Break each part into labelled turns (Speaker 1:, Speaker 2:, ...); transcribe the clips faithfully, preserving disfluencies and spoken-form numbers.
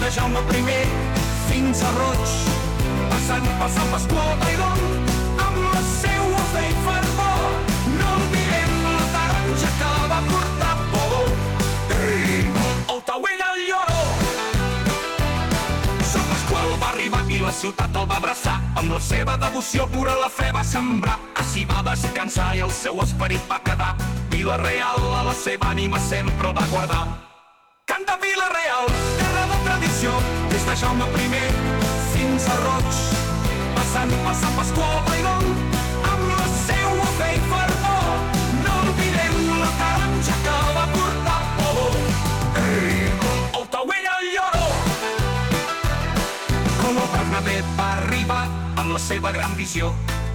Speaker 1: de Jaume primer fins a Roig, passant per Sant Pasqual d'Aidon, amb la seua fe i fervor. No oblidem la taronja que va portar Polo, el Tauell al Lloró. Sant Pasqual va arribar i la ciutat el va abraçar, amb la seva devoció pura la fe va sembrar. Així va descansar i el seu esperit va quedar. Vila-real a la seva ànima sempre el va guardar. Canta Vila-real, terra de tradició, des de Jaume primer fins a Roig, passant per Sant Pasqual d'Aidon, amb la seua fe i fervor. No oblidem la taronja que va portar Polo, el Tauell al Lloró. Color Bernabé va arribar amb la seva gran visió.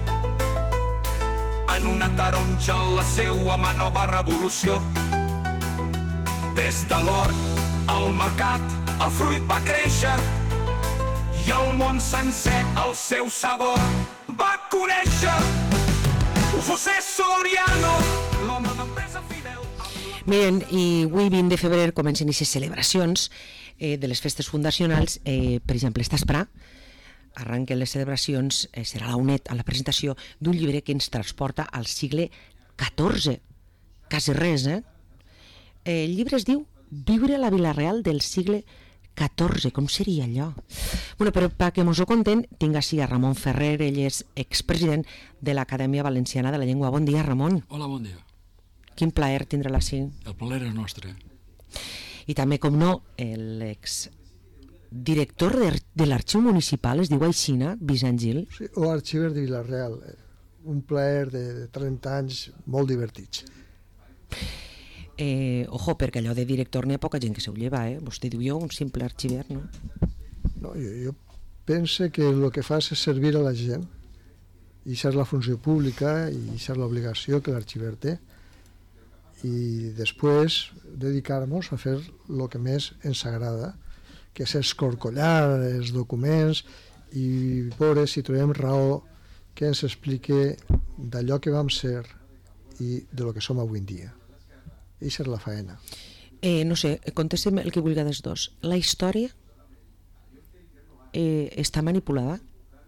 Speaker 1: En una taronja la seua mà nova revolució. Des de l'hort al mercat el fruit va créixer i el món sencer el seu sabor va conèixer. José Soriano, l'home d'empresa fidel.
Speaker 2: Miren, i avui vint de febrer comencen aquestes celebracions eh, de les festes fundacionals. Eh, per exemple, esta Esprà arranquen les celebracions, eh, serà la UNED a la presentació d'un llibre que ens transporta al segle catorze. Quasi res, eh? El llibre es diu Viure a la Vila-real del segle catorze. Com seria allò? Bueno, però perquè mos ho conten, tinc així a Ramon Ferrer, ell és expresident de l'Acadèmia Valenciana de la Llengua. Bon dia, Ramon.
Speaker 3: Hola, bon dia.
Speaker 2: Quin plaer tindre-la així.
Speaker 3: El plaer és nostre.
Speaker 2: I també, com no, l'ex director de, de l'Arxiu Municipal, es diu Aixina, Vicent Gil.
Speaker 4: Sí, o arxiver de Vila-real. Un plaer de trenta anys molt divertits.
Speaker 2: Eh, ojo, perquè allò de director n'hi ha poca gent que se ho lleva, eh? Vostè diu jo, un simple arxiver, no?
Speaker 4: No, jo, jo penso que el que fas és servir a la gent, i això és la funció pública i això és l'obligació que l'arxiver té, i després dedicar-nos a fer el que més ens agrada, que és escorcollar els documents i veure si trobem raó que ens explique d'allò que vam ser i de lo que som avui en dia. I això és la faena.
Speaker 2: Eh, no sé, contestem el que vulgui dels dos. La història eh, està manipulada?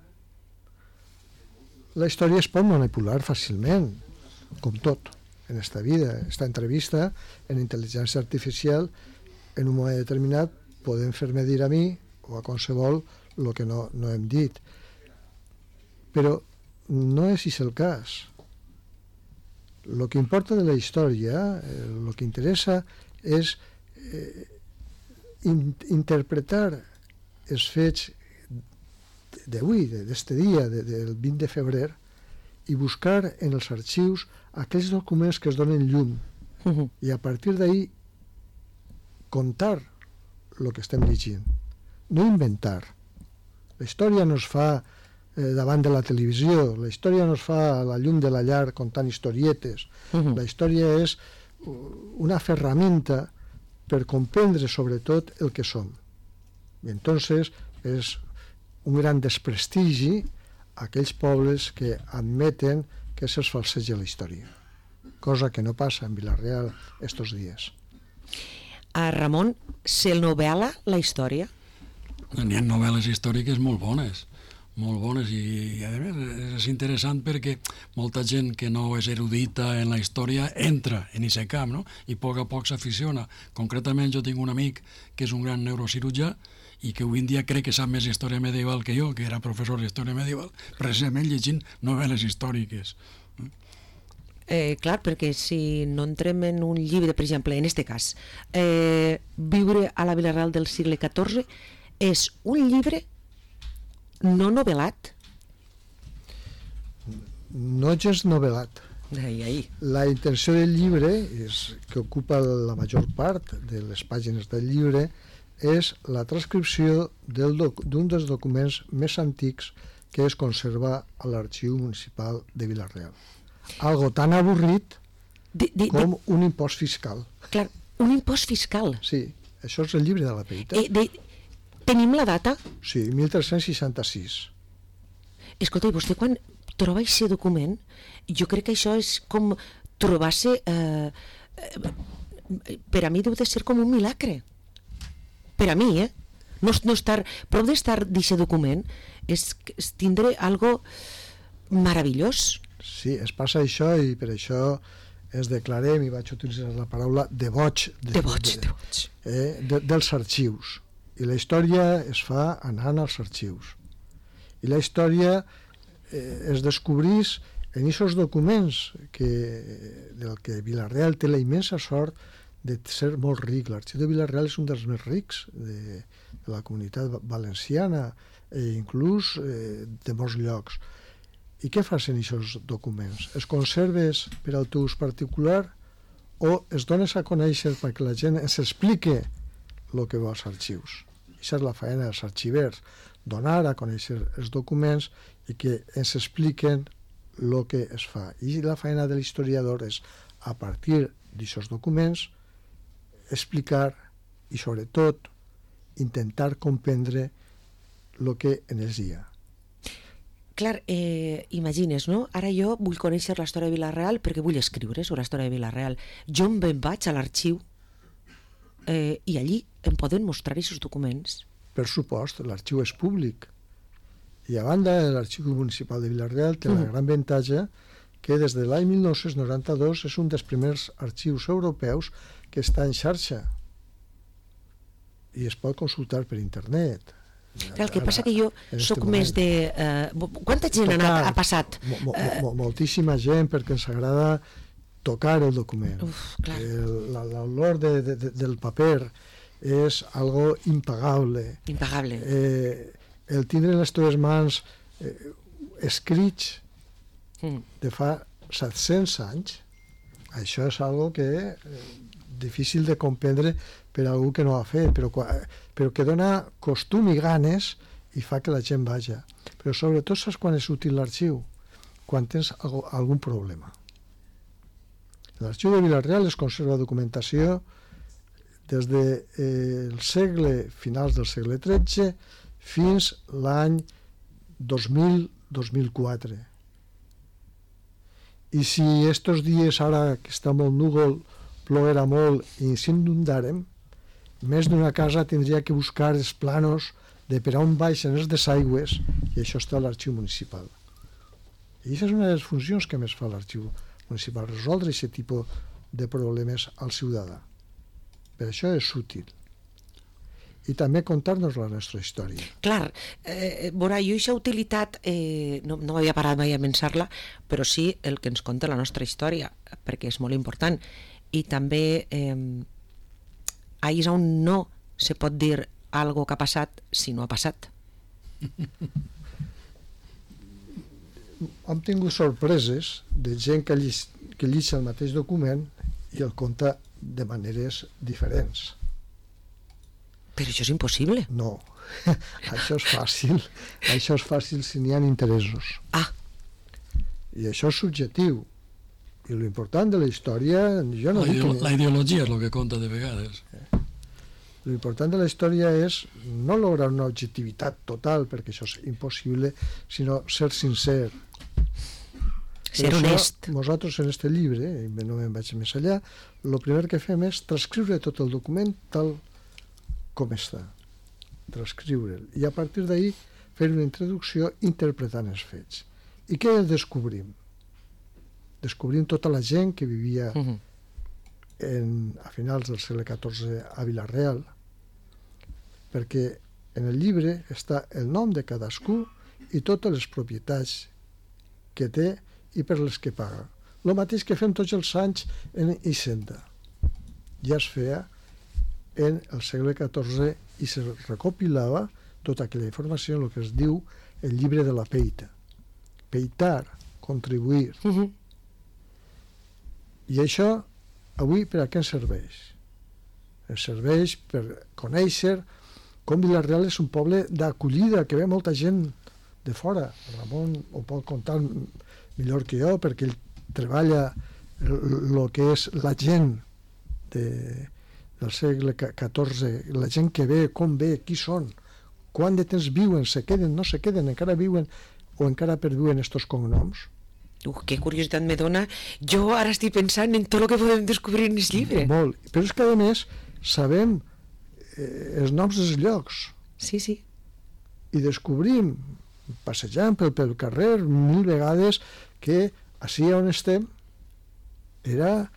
Speaker 4: La història es pot manipular fàcilment, com tot en esta vida. Esta entrevista en intel·ligència artificial, en un moment determinat, podem fer-me dir a mi o a qualsevol el que no, no hem dit. Però no és això el cas. El que importa de la història, el que interessa és eh, in, interpretar els fets d'avui, d'este dia, de, del vint de febrer, i buscar en els arxius aquells documents que es donen llum, uh-huh. i a partir d'ahí contar el que estem llegint, no inventar. La història no es fa eh, davant de la televisió, la història no es fa a la llum de la llar contant historietes, uh-huh. La història és una ferramenta per comprendre sobretot el que som. I entonces és un gran desprestigi aquells pobles que admeten que se'ls falseja la història, cosa que no passa en Vila-real estos dies.
Speaker 2: A Ramon, se'l novel·la la història?
Speaker 3: N'hi ha novel·les històriques molt bones, molt bones, i, i a més és interessant perquè molta gent que no és erudita en la història entra en aquest camp, no? I a poc a poc s'aficiona. Concretament jo tinc un amic que és un gran neurocirurgià i que avui en dia crec que sap més història medieval que jo, que era professor d'història medieval, precisament llegint novel·les històriques.
Speaker 2: Eh, clar, perquè si no entrem en un llibre, per exemple, en este cas, eh, Viure a la Vila-real del segle catorze és un llibre no novel·lat?
Speaker 4: No gens novel·lat.
Speaker 2: Ai, ai.
Speaker 4: La intenció del llibre, és, que ocupa la major part de les pàgines del llibre, és la transcripció del doc, d'un dels documents més antics que es conserva a l'Arxiu Municipal de Vila-real. Algo tan avorrit
Speaker 2: de, de,
Speaker 4: com
Speaker 2: de...
Speaker 4: un impost fiscal.
Speaker 2: Clar, un impost fiscal.
Speaker 4: Sí, això és el llibre de la Peita.
Speaker 2: Eh, de... Tenim la data?
Speaker 4: Sí, mil tres-cents seixanta-sis.
Speaker 2: Escolta, i vostè quan troba aquest document, jo crec que això és com trobar-se... Eh, eh, per a mi deu de ser com un milagre. Per a mi, eh? No, no estar, prou d'estar d'aquest document és, és tindre algo meravellós.
Speaker 4: Sí, es passa això i per això es declarem, i vaig utilitzar la paraula de boig, de,
Speaker 2: De boig, de boig.
Speaker 4: Eh, de, dels arxius. I la història es fa anant als arxius. I la història eh, es descobrís en aquests documents que, del que Vila-real té la immensa sort de ser molt ric. L'arxiu de Vila-real és un dels més rics de, de la comunitat valenciana e inclús eh, de molts llocs. I què fas en aquests documents? Es conserves per al teu ús particular o es dones a conèixer perquè la gent ens explique el que va als arxius? Això és la feina dels arxivers, donar a conèixer els documents i que ens expliquen el que es fa. I la feina de l'historiador és, a partir d'aquests documents, explicar i, sobretot, intentar comprendre el que en ells hi ha.
Speaker 2: Clar, eh, imagines, no? Ara jo vull conèixer la història de Vila-real perquè vull escriure sobre la història de Vila-real. Jo em vaig a l'arxiu eh, i allí em poden mostrar aquests documents.
Speaker 4: Per supost, l'arxiu és públic. I a banda, l'arxiu municipal de Vila-real té mm. la gran avantatge que des de l'any mil nou-cents noranta-dos és un dels primers arxius europeus que està en xarxa i es pot consultar per internet.
Speaker 2: Clar, el que passa que jo soc més de... Uh, quanta gent ha, ha passat?
Speaker 4: Mo, mo, mo, moltíssima gent, perquè ens agrada tocar el document.
Speaker 2: Uf, clar.
Speaker 4: L'olor de, de, de, del paper és algo impagable.
Speaker 2: Impagable.
Speaker 4: Eh, el tindre en les teves mans eh, escrits
Speaker 2: mm.
Speaker 4: de fa set-cents anys, això és algo que eh, difícil de comprendre per a algú que no ho ha fet, però, però que dona costum i ganes i fa que la gent vaja. Però sobretot saps quan és útil l'arxiu? Quan tens algun problema. En l'arxiu de Vila-real es conserva documentació des del de, eh, segle, finals del segle tretze fins l'any dos mil a dos mil quatre. I si estos dies, ara que està molt núvol, ploguera molt i ens inundarem, més d'una casa tindria que buscar els planos de per on baixen els desaigües, i això està a l'arxiu municipal. I aquesta és una de les funcions que més fa l'arxiu municipal, resoldre aquest tipus de problemes al ciutadà. Per això és útil. I també contar-nos la nostra història.
Speaker 2: Clar, eh, veurà, jo aquesta utilitat eh, no, no m'havia parat mai a pensar-la, però sí el que ens conta la nostra història, perquè és molt important. I també eh, ahí és on no se pot dir algo que ha passat si no ha passat.
Speaker 4: Hem tingut sorpreses de gent que llis, que llitja el mateix document i el conta de maneres diferents.
Speaker 2: Però això és impossible.
Speaker 4: No, això és fàcil. Això és fàcil si n'hi ha interessos.
Speaker 2: Ah.
Speaker 4: I això és subjectiu. I l'important de la història... Jo no
Speaker 3: la,
Speaker 4: dic que...
Speaker 3: la ideologia és el que compta de vegades.
Speaker 4: L'important de la història és no lograr una objectivitat total, perquè això és impossible, sinó ser sincer.
Speaker 2: Ser honest.
Speaker 4: Nosaltres en este llibre, i no me'n vaig més allà, el primer que fem és transcriure tot el document tal com està. Transcriure'l. I a partir d'ahí fer una introducció interpretant els fets. I què descobrim? Descobrim tota la gent que vivia
Speaker 2: uh-huh.
Speaker 4: en, a finals del segle catorze a Vila-real, perquè en el llibre està el nom de cadascú i totes les propietats que té i per les que paga. El mateix que fem tots els anys en Hisenda. Ja es feia en el segle catorze i se recopilava tota aquella informació en el que es diu el llibre de la peita. Peitar, contribuir.
Speaker 2: Uh-huh.
Speaker 4: I això, avui, per a què ens serveix? Ens serveix per conèixer com Vila-real és un poble d'acollida, que ve molta gent de fora. Ramon ho pot contar millor que jo, perquè ell treballa el que és la gent de, del segle catorze, la gent que ve, com ve, qui són, quant de temps viuen, se queden, no se queden, encara viuen o encara perviuen estos cognoms.
Speaker 2: Uh, que curiositat me dona. Jo ara estic pensant en tot el que podem descobrir en el llibre.
Speaker 4: Molt. Però és que, a més, sabem eh, els noms dels llocs.
Speaker 2: Sí, sí.
Speaker 4: I descobrim, passejant pel, pel carrer, mil vegades, que així on estem era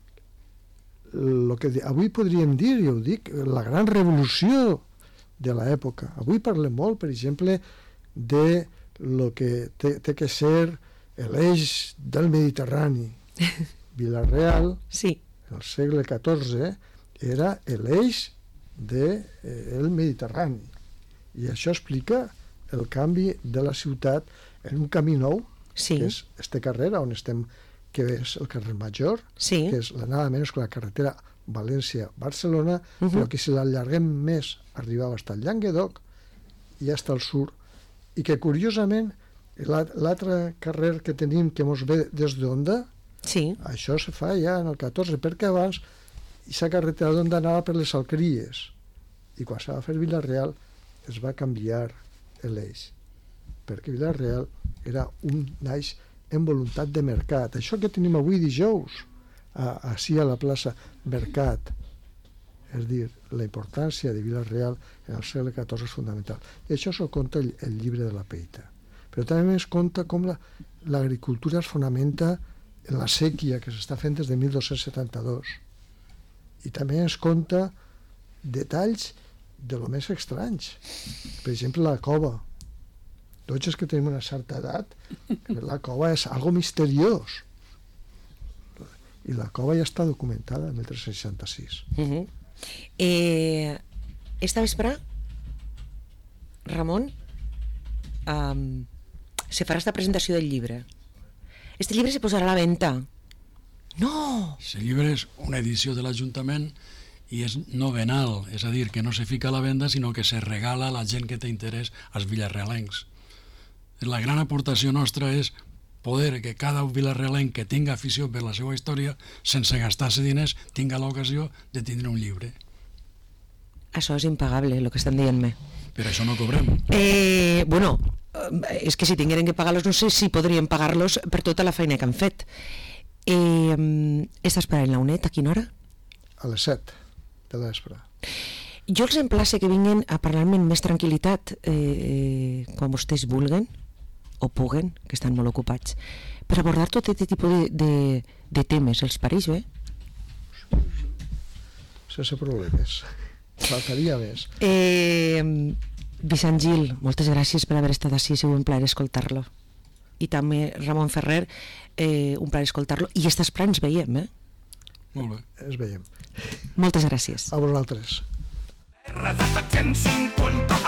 Speaker 4: el que avui podríem dir, i ho dic, la gran revolució de l'època. Avui parlem molt, per exemple, de lo que té, té que ser l'eix del Mediterrani. Vila-real,
Speaker 2: sí.
Speaker 4: en el segle catorze, era l'eix del de, Mediterrani. I això explica el canvi de la ciutat en un camí nou,
Speaker 2: sí.
Speaker 4: que és este carrer on estem, que és el carrer Major,
Speaker 2: sí.
Speaker 4: que és la nada menys que la carretera València-Barcelona, uh-huh. però que si l'allarguem més arribava fins al Llenguadoc i fins al sur, i que curiosament l'altre carrer que tenim que mos ve des d'Onda,
Speaker 2: sí.
Speaker 4: això se fa ja en el catorze, perquè abans aquesta carretera d'Onda anava per les Alqueries, i quan s'ha de fer Vila-real es va canviar l'eix, perquè Vila-real era un naix en voluntat de mercat. Això que tenim avui dijous, a, així a la plaça Mercat, és dir, la importància de Vila-real en el segle catorze és fundamental. I això s'ho conta el, el llibre de la Peita. Però també es conta com l'agricultura la, es fonamenta en la sèquia que s'està fent des de mil dos-cents setanta-dos. I també es conta detalls de lo més estranys. Per exemple, la cova. Tots els que tenim una certa edat, la cova és algo misteriós. I la cova ja està documentada en mil tres-cents seixanta-sis.
Speaker 2: Uh-huh. eh, esta vespre, Ramon, um, se farà esta presentació del llibre. Este llibre se posarà a la venda. No!
Speaker 3: Este llibre és una edició de l'Ajuntament i és novenal, és a dir, que no se fica a la venda, sinó que se regala a la gent que té interès als vilarealencs. La gran aportació nostra és poder que cada vilarealenc que tinga afició per la seva història, sense gastar-se diners, tinga l'ocasió de tindre un llibre.
Speaker 2: Això és impagable, el que estan dient-me.
Speaker 3: Per això no cobrem.
Speaker 2: Eh, bueno, és que si tingueren que pagar-los, no sé si podrien pagar-los per tota la feina que han fet. Eh, estàs esperant la UNED a quina hora?
Speaker 4: A les set de la vespre.
Speaker 2: Jo els emplace que vinguin a parlar-me amb més tranquil·litat eh, quan vostès vulguen o puguen, que estan molt ocupats, per abordar tot aquest tipus de, de, de temes. Els pareix bé?
Speaker 4: Sense problemes. Faltaria més.
Speaker 2: Eh, Vicent Gil, moltes gràcies per haver estat així, ha sigut un plaer escoltar-lo. I també Ramon Ferrer, eh, un plaer escoltar-lo. I estas plans veiem, eh?
Speaker 3: Molt bé.
Speaker 4: Es veiem.
Speaker 2: Moltes gràcies.
Speaker 4: A vosaltres.
Speaker 1: R Z cent cinquanta